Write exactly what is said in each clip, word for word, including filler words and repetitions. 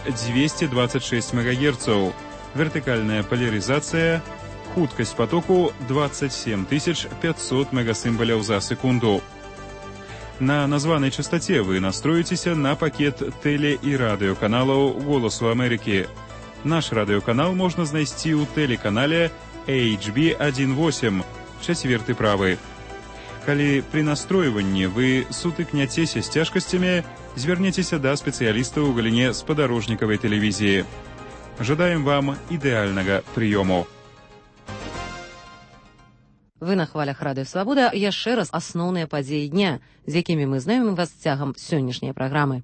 двести двадцать шесть мегагерцаў. Вертикальная поляризация, хуткость потоку двадцать семь тысяч пятьсот мегасимволяў за секунду. На названной частоте вы настроитесь на пакет теле- и радиоканалаў «Голосу Америки». Наш радиоканал можно знайсці ў телеканале эйч би один восемь, четверты правы. Калі при настройванні вы сутыкняцеся з цяжкасцямі, звярніцеся да спецыяліста ў галіне спадарожнікавай тэлевізіі. Жадаем вам ідэальнага прыёму. Вы на хвалях Радыё Свабода. Яшчэ раз асноўныя падзеі дня, з якімі мы знаёмім вас цягам сённяшняй праграмы.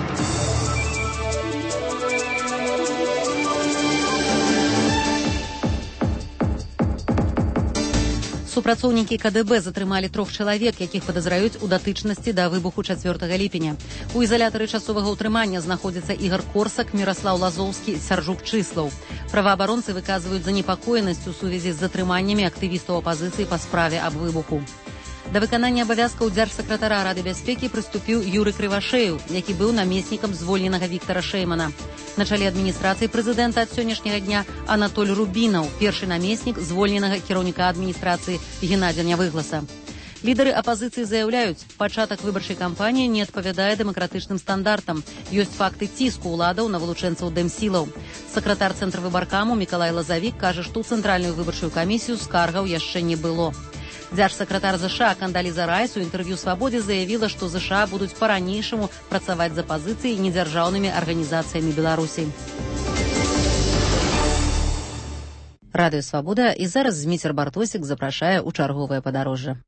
Супрацоўнікі ка дэ бэ затрымалі трох чалавек, якіх падазраюць у датычнасці да выбуху чацвёртага ліпеня. У ізалятары часовага ўтрымання знаходзяцца Ігар Корсак, Міраслаў Лазоўскі, Сяржук Чыслаў. Праваабаронцы выказваюць занепакоенасць у сувязі з затрыманнямі актывістаў апазіцыі па справе аб выбуху. Да выканання абавязкаў дзяржсакратара Рады бяспекі прыступіў Юрый Крывашеў, які быў намеснікам звольненага Віктара Шэймана. На чале адміністрацыі прэзідэнта ад сённяшняга дня Анатоль Рубінаў, першы намеснік звольненага кіраўніка адміністрацыі Геннадзя Нявыгласа. Лідары апазіцыі заяўляюць, пачатак выбарчай кампаніі не адпавядае дэмакратычным стандартам. Ёсць факты ціску ўладаў на вылучэнцаў дэмсілаў. Сакратар цэнтрвыбаркаму Мікалай Лазавік кажа, што ў цэнтральную выбарчую камісію скаргаў яшчэ не было. Дзяржсакратар ЗША Кандаліза Райс у інтэрв'ю «Свабодзе» заявіла, што ЗША будуць па-ранейшаму працаваць з апазіцыяй і недзяржаўнымі арганізацыямі Беларусі. Радыё Свабода, і зараз Зміцер Бартосік запрашае ў чарговае падарожжа.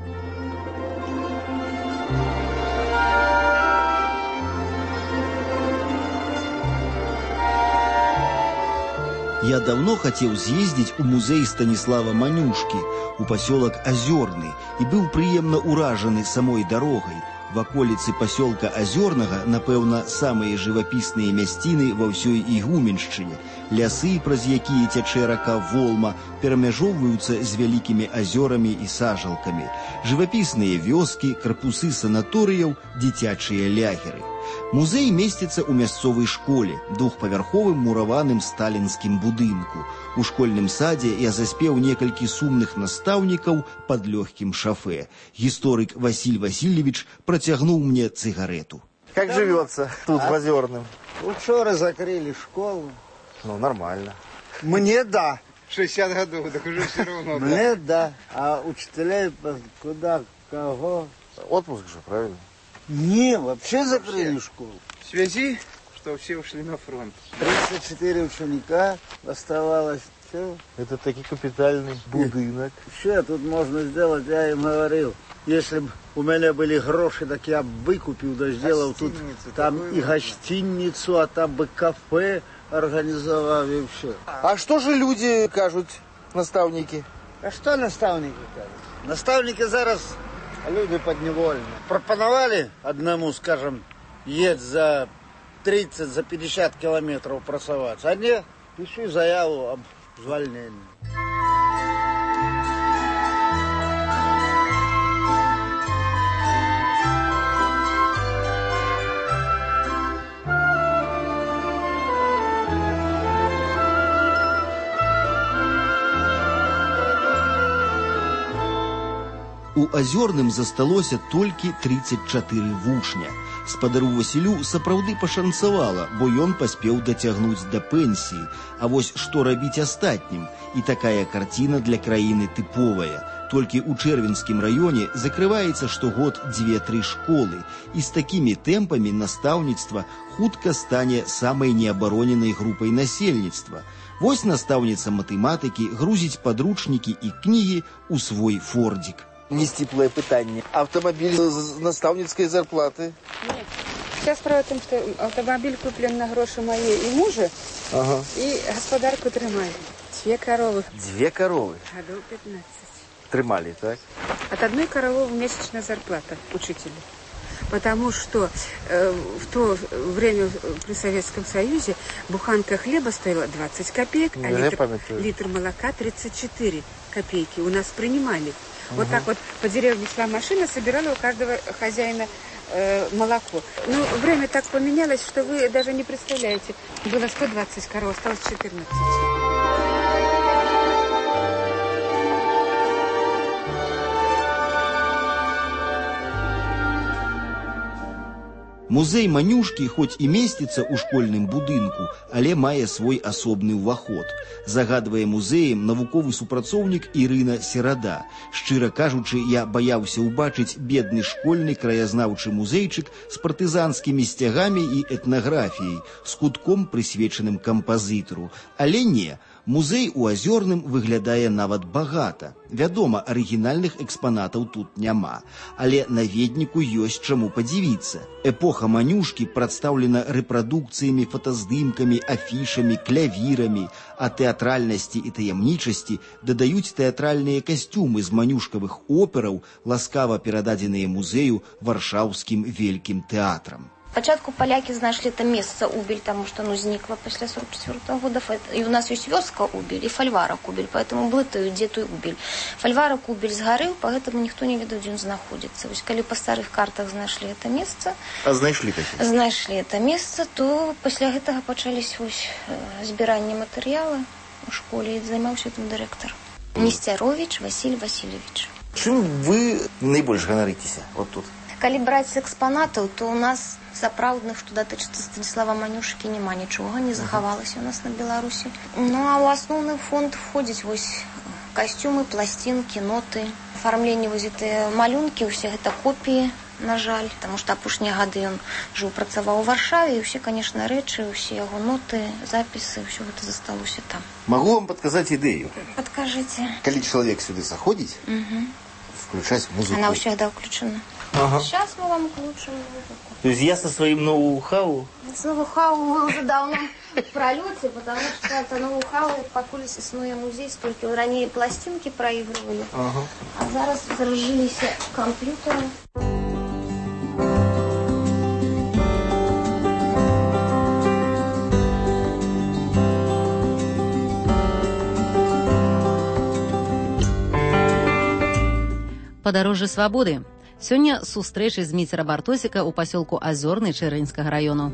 Я давно хотел съездить у музей Станислава Манюшки, у поселок Озерный, и был приемно уражены самой дорогой. В околице поселка Озерного, напевно, самые живописные мясціны во всей Игуменщине. Лясы, праз якія тячэ рака Волма, перамяжоўваюцца з вялікімі азёрамі і сажалкамі. Живописные вёскі, корпусы санаторыяў, дзіцячыя лягеры. Музей месціцца ў мясцовай школе, двухпавярховым мураваным сталінскім будынку. У школьным садзе я заспеў некалькі сумных настаўнікаў пад лёгкім шафе. Гісторык Василь Васильевич протягнул мне цигарету. Как живется тут, а? В Озерном? Учора закрыли школу. Ну, нормально. Мне да. шестьдесят годов, так уже все равно. Мне да. А учителей куда, кого? Отпуск же, правильно? Не, вообще закрыли вообще школу. В связи, что все ушли на фронт. тридцать четыре ученика оставалось. Все. Это таки капитальный будинок. Что тут можно сделать, я им говорил. Если бы у меня были гроши, так я бы выкупил, да сделал тут там и гостиницу, а там бы кафе организовал и все. А что же люди кажут, наставники? А что наставники кажут? Наставники зараз люди подневольны. Пропоновали одному, скажем, едь за тридцать, за пятьдесят километров просоваться. А не, пиши заяву об звольнении. У Азёрным засталося толькі тридцать чатыры вучня. Спадару Васілю сапраўды пашанцавала, бо ён паспеў дацягнуць да пенсіі. А вось што рабіць астатнім? І такая карціна для краіны тыповая. Толькі ў Чэрвенскім раёне закрываецца штогод дзве-тры школы. І з такімі тэмпамі настаўніцтва хутка стане самай неабароненай групай насельніцтва. Вось настаўніца матэматыкі грузіць падручнікі і кнігі ў свой фордзік. Несціплае пытанне. Автомобиль з наставницкой зарплаты? Нет. Сейчас справа в том, что автомобиль куплен на гроши мои и мужа, ага. И господарку трымали. Две коровы. Две коровы? Годов пятнадцать. Трымали, так? От одной коровы месячная зарплата учителя. Потому что э, в то время при Советском Союзе буханка хлеба стоила двадцать копеек, а ну, литр, литр молока тридцать четыре копейки. У нас принимали. Вот угу. Так вот по деревне шла машина, собирала у каждого хозяина э, молоко. Но время так поменялось, что вы даже не представляете. Было сто двадцать коров, осталось четырнадцать. Музей Манюшкі хоць і месціцца ў школьным будынку, але мае свой асобны ўваход. Загадвае музеем навуковы супрацоўнік Ірына Серада. Шчыра кажучы, я баяўся ўбачыць бедны школьны краязнаўчы музейчык з партызанскімі сцягамі і этнаграфіяй, з кутком прысвечаным кампазітару. Але не, музей у Азёрным выглядае нават багата. Вядома, арыгінальных экспанатаў тут няма, але наведніку ёсць чаму падзівіцца. Эпоха Манюшкі прадстаўлена рэпрадукцыямі, фотаздымкамі, афішамі, клявірамі, а тэатральнасці і таямнічасці дадаюць тэатральныя касцюмы з манюшкавых операў, ласкава перададзеныя музею варшаўскім вялікім тэатрам. Спочатку поляки знайшли там место Убель, потому что оно зникло после сорок четвёртого года. И у нас есть вёска Убель и фольварок Убель, поэтому блытают, где той Убель. Фольварок Убель сгорел, поэтому никто не ведает, где он находится. То есть, когда по старых картах знайшли это место, а знайшли таки? Знайшли это место, то после этого почались ось збирание материала в школе, и занимался этим директор. Нестерович Василий Васильевич. Чим вы найбольш ганаритесь вот тут? Калі браць з экспанатаў, то у нас сапраўдных, што датычыцца Станіслава Манюшкі, няма нічога, не захавалася у нас на Беларусі. Ну, а ў асноўны фонд входзяць вось касцюмы, пласцінкі, ноты, афармленне вось гэтыя малюнкі, усе гэта копіі, на жаль, таму што апошнія гады ён жыў, працаваў у Варшаве, і ўсе, канешне, рэчы, усе яго ноты, запісы, ўсё гэта засталося там. Магу вам падказаць ідэю? Падкажыце. Калі чалавек сюды заходзіць, угу. Включаць музыку. Она ўсегда ўключана. Ага. Сейчас мы вам включим музыку. То есть я со своим ноу-хау? С ноу-хау мы уже давно в пролете, потому что это ноу-хау, покуль існуе музей, столько ранее пластинки проигрывали, ага. А зараз разжились компьютеры. Падарожжа свабоды. Сёння сустрэчы з Міцера Бартосіка ў пасёлку Азёрны Чэрвеньскага раёну.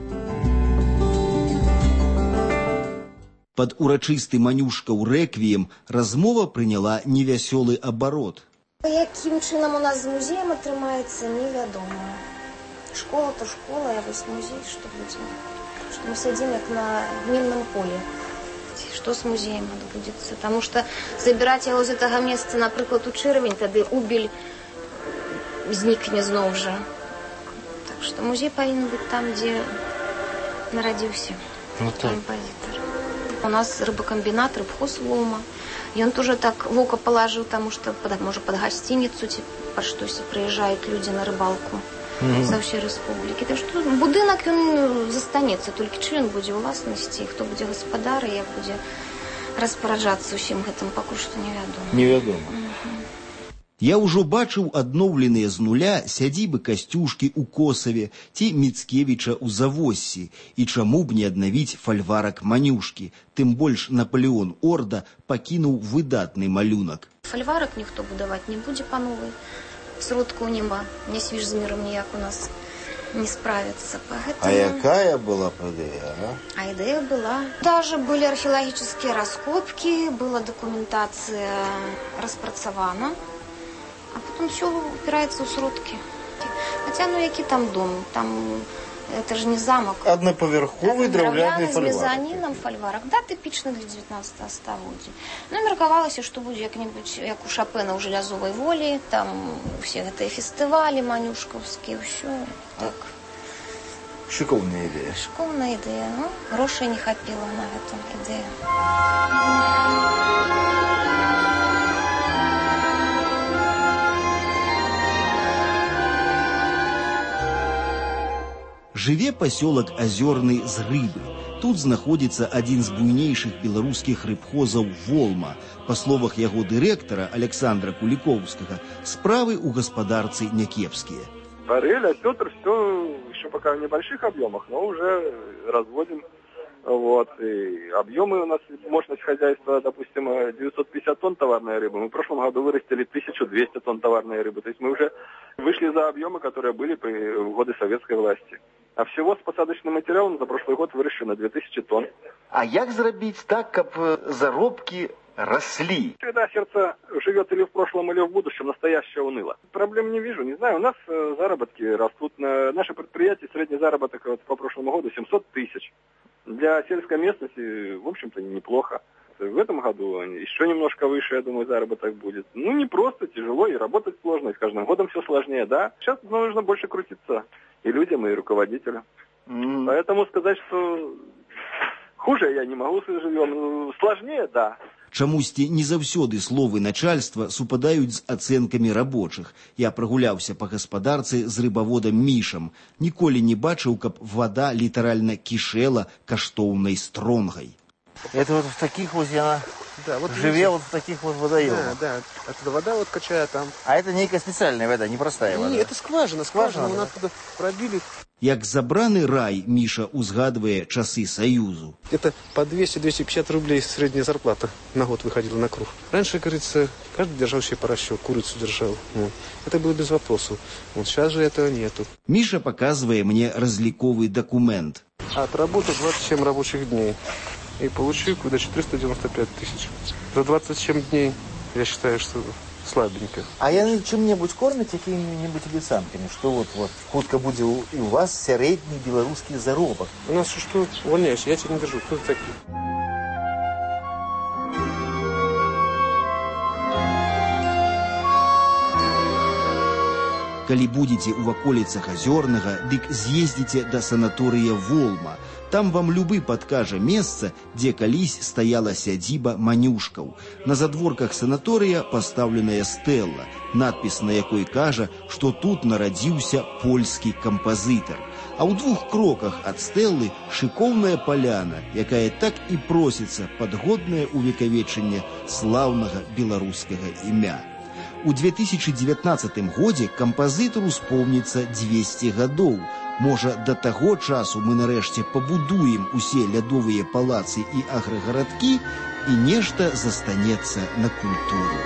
Пад урачысты Манюшкаў рэквіем размова прыняла невясёлы абарот. Якім чынам у нас з музеем атрымаецца, невядома. Школа то школа, а вось музей, што будзе? Што мы сядзім як на гмінным полі. Што з музеем адбудзецца? Таму што забіраць яго з гэтага месца, напрыклад, у Чэрвень, тады Убель знікне зноў жа. Так што музей павінен быць там, дзе нарадзіўся ну, кампазітар. У нас рыбакамбінат, рыбхоз Лома. Ён тоже так вока палажыў, таму што можа пад гасцініцу ці пад штосьці прыязджаюць людзі на рыбалку mm-hmm. за ўсёй рэспублікі. Так што будынак ён застанецца, толькі чый ён будзе ўласнасці, хто будзе гаспадар і як будзе распараджацца ўсім гэтым, пакуль што невядома. Невядома. Mm-hmm. Я ўжо бачыў адноўленыя з нуля сядзібы Касцюшкі ў Косаве ці Міцкевіча ў Завоссі. І чаму б не аднавіць фальварак Манюшкі? Тым больш Наполеон Орда пакінуў выдатны малюнак. Фальварак ніхто будаваць не будзе па новай. Сродкаў няма. Не свіж з мірам ніяк у нас не справится. Поэтому... А якая была идея? А? а идея была. Даже были археологические раскопки, была документация распрацавана. А потом все упирается в сродки. Хотя, ну, який там дом? Там, это же не замок. Одноповерховый драўляны фальварак. С мезонином фальварак. Да, типично для девятнадцатого стагоддзя. Ну, меркавалася, что будет як-нибудь, як у Шопена, у Желязовой волі. Там все гэтыя фестывалі манюшкаўскія, все так. Шиковная идея. Шиковная идея. Ну, грошей не хапила на эту идею. Жыве пасёлак Азёрны з рыбы. Тут знаходзіцца адзін з буйнейшых беларускіх рыбхозаў Волма. Па словах яго дырэктара Александра Куликоўскага, справы ў гаспадарцы някепскія. Форель, а Петр все еще пока в небольших объемах, но уже разводим Вот, и объемы у нас, мощность хозяйства, допустим, девятьсот пятьдесят тонн товарной рыбы. Мы в прошлом году вырастили тысячу двести тонн товарной рыбы. То есть мы уже вышли за объемы, которые были при в годы советской власти. А всего с посадочным материалом за прошлый год выращено две тысячи тонн. А як зрабіць так, каб заробкі росли? Когда сердце живет или в прошлом, или в будущем, настоящее уныло. Проблем не вижу, не знаю. У нас э, заработки растут. На наше предприятие средний заработок вот, по прошлому году семьсот тысяч. Для сельской местности, в общем-то, неплохо. В этом году еще немножко выше, я думаю, заработок будет. Ну, не просто, тяжело, и работать сложно, и с каждым годом все сложнее, да. Сейчас нужно больше крутиться и людям, и руководителям. Mm. Поэтому сказать, что хуже я не могу, живем. Сложнее, да. Чамусьці не заўсёды словы начальства супадаюць з ацэнкамі рабочых. Я прагуляўся па гаспадарцы з рыбаводам Мішам. Ніколі не бачыў, каб вода літаральна кішэла каштоўнай стронгай. Это вот в таких вот она да, вот живе вот в таких вот водоемах. Да, да. Оттуда вода вот качает там. А это некая специальная вода, не простая вода. Не, это скважина, скважина, мы оттуда пробили. Як забраны рай, Міша узгадывае часы Союзу. Это по двести — двести пятьдесят рублей средняя зарплата на год выходила на круг. Раньше, говорится, каждый держал себе поросёк, курицу держал. Вот. Это было без вопросов. Вот сейчас же этого нету. Миша показывает мне разликовый документ. Отработал двадцать семь рабочих дней. И получил куда четыреста девяносто пять тысяч. За двадцать семь дней, я считаю, что слабенько. А яны чым-небудзь кормяць якімі-небудзь абяцанкамі, што вот вот хутка будзе і у вас сярэдні беларускі заробак? У нас что, увольняйся, я тебя не держу. Кто ты такой? Калі будете ў ваколіцах Азёрнага, дык з'ездзіце да санаторыя Волма. Там вам любы падкажа месца, дзе калісь стаяла сядзіба манюшкаў. На задворках санаторыя пастаўленая стэла, надпіс на якой кажа, што тут нарадзіўся польскі кампазітар. А ў двух кроках ад стэлы шыкоўная паляна, якая так і просіцца пад годнае увекавечанне слаўнага беларускага імя. У две тысячи девятнадцатым годзе кампазітару спомніцца двести гадоў. Можа, да таго часу мы нарэшце пабудуем усе лядовыя палацы і аграгарадкі, і нешта застанецца на культуру.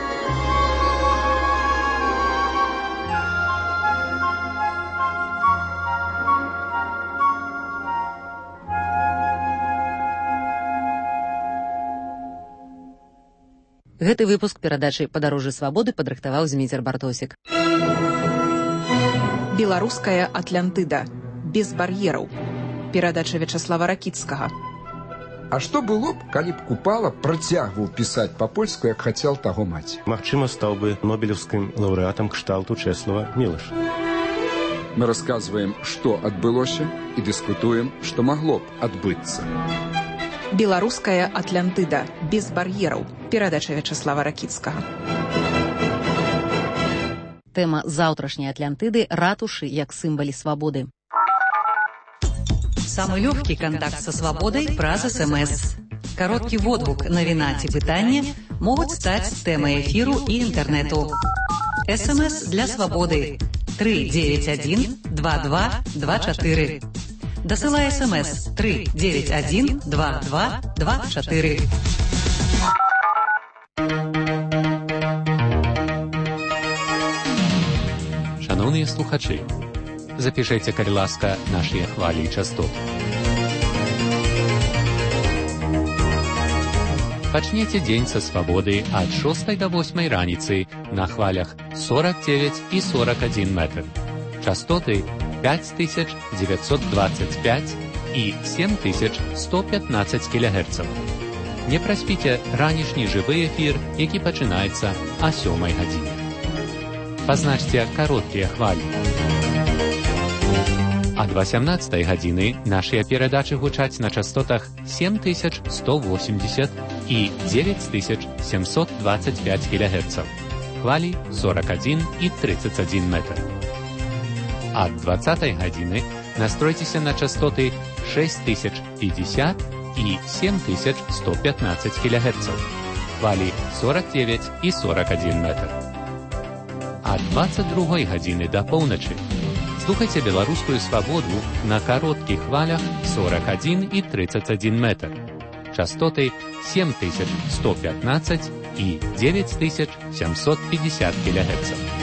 Гэты выпуск перадачы «Падарожжы свабоды» падрыхтаваў Зміцер Бартосік. Беларуская Атлантыда. Без бар'ераў. Перадача Вячаслава Ракіцкага. А што было б, калі б Купала працягваў пісаць па-польску, як хацеў таго маці? Магчыма, стаў бы нобелеўскім лаўрэатам кшталту Чэслава Мілаша. Мы расказваем, што адбылося, і дыскутуем, што магло б адбыцца. Беларуская Атлантыда. Без бар'ераў. Перадача Вячаслава Ракіцкага. Тэма заўтрашняй Атлантыды – ратушы як сімвалі свабоды. Самый легкий контакт со свободой праз СМС. Короткий водгук, навіна ці пытанне могуць стаць тэмай эфіру і інтэрнэту. СМС для свободы три девять один два два два четыре. Дасылай СМС три девять один два два два четыре. Шановні слухачі, запишите, калі ласка, наші хвалі і частоты. Пачнеце дзень са свабоды ад шостай да восьмай раніцы на хвалях сорок девять і сорок один метр. Частоты пять тысяч девятьсот двадцать пять і семь тысяч сто пятнадцать кілогерцаў. Не праспіце ранішні жывы эфір, які пачынаецца о сёмай гадзіне. Пазначце кароткія хвалі. Ад восемнадцатай гадзіны нашыя перадачы гучаць на частотах семь тысяч сто восемьдесят і девять тысяч семьсот двадцать пять кілогерцаў. Хвалі сорок один і тридцать один метр. Ад двадцатай гадзіны настройцеся на частоты шесть тысяч пятьдесят і семь тысяч сто пятнадцать кілогерцаў. Хвалі сорок девять і сорок один метр. Ад двадцать другой гадзіны да поўначы Слухайце беларускую свабоду на кароткіх хвалях сорок один и тридцать один метр. Частоты семь тысяч сто пятнадцать и девять тысяч семьсот пятьдесят килогерцев.